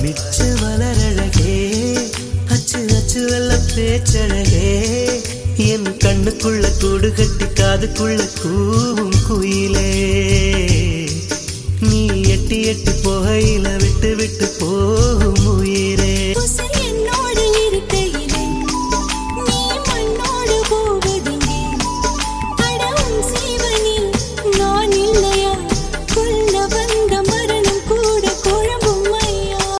மிச்ச மலரழகே அச்சு அச்சு வெள்ள பேச்சழகே என் கண்ணுக்குள்ள கூடு கட்டி காதுக்குள்ள கூவும் குயிலே நீ எட்டி எட்டி போகையில விட்டு விட்டு போகும் உயிலே